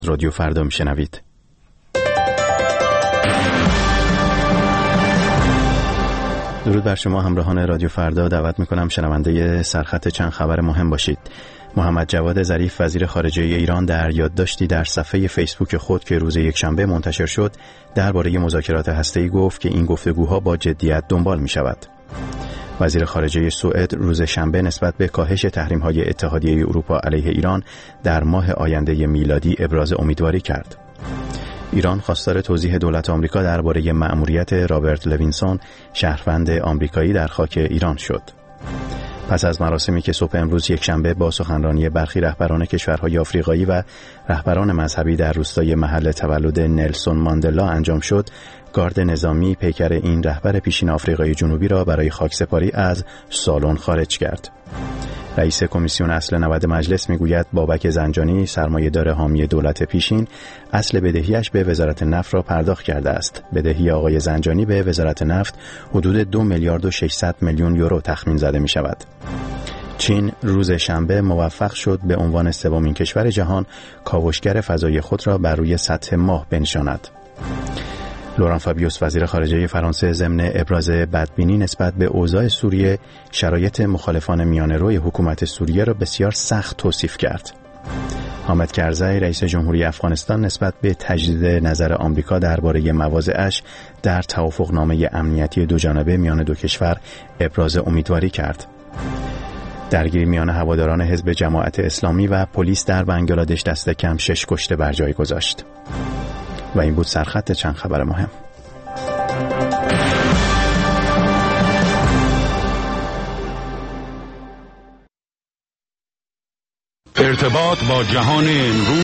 رادیو فردا میشنوید. درود بر شما همراهان رادیو فردا. دعوت میکنم شنونده سرخط چند خبر مهم باشید. محمد جواد ظریف وزیر خارجه ایران در یادداشتی در صفحه فیسبوک خود که روز یکشنبه منتشر شد درباره مذاکرات هسته‌ای گفت که این گفتگوها با جدیت دنبال میشود. وزیر خارجه سوئد روز شنبه نسبت به کاهش تحریم‌های اتحادیه اروپا علیه ایران در ماه آینده میلادی ابراز امیدواری کرد. ایران خواستار توضیح دولت آمریکا درباره مأموریت رابرت لوینسون شهروند آمریکایی در خاک ایران شد. پس از مراسمی که صبح امروز یکشنبه با سخنرانی برخی رهبران کشورهای آفریقایی و رهبران مذهبی در روستای محل تولد نلسون ماندلا انجام شد، گارد نظامی پیکر این رهبر پیشین آفریقای جنوبی را برای خاکسپاری از سالن خارج کرد. رئیس کمیسیون اصل 90 مجلس میگوید بابک زنجانی سرمایه‌دار حامی دولت پیشین اصل بدهیش به وزارت نفت را پرداخت کرده است. بدهی آقای زنجانی به وزارت نفت حدود 2 میلیارد و 600 میلیون یورو تخمین زده می شود. چین روز شنبه موفق شد به عنوان سومین کشور جهان کاوشگر فضای خود را بر روی سطح ماه بنشاند. لوران فابیوس وزیر خارجه فرانسه ضمن ابراز بدبینی نسبت به اوضاع سوریه شرایط مخالفان میانه‌روی حکومت سوریه را بسیار سخت توصیف کرد. حامد کرزی رئیس جمهوری افغانستان نسبت به تجدید نظر آمریکا درباره مواضعش در توافقنامه امنیتی دوجانبه میان دو کشور ابراز امیدواری کرد. درگیری میان هواداران حزب جماعت اسلامی و پلیس در بنگلادش دست کم 6 کشته بر جای گذاشت. و این بود سرخط چند خبر مهم. ارتباط با جهان امروز